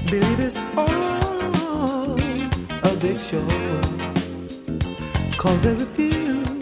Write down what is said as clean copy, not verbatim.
Believe it's all a big show, 'cause they refuse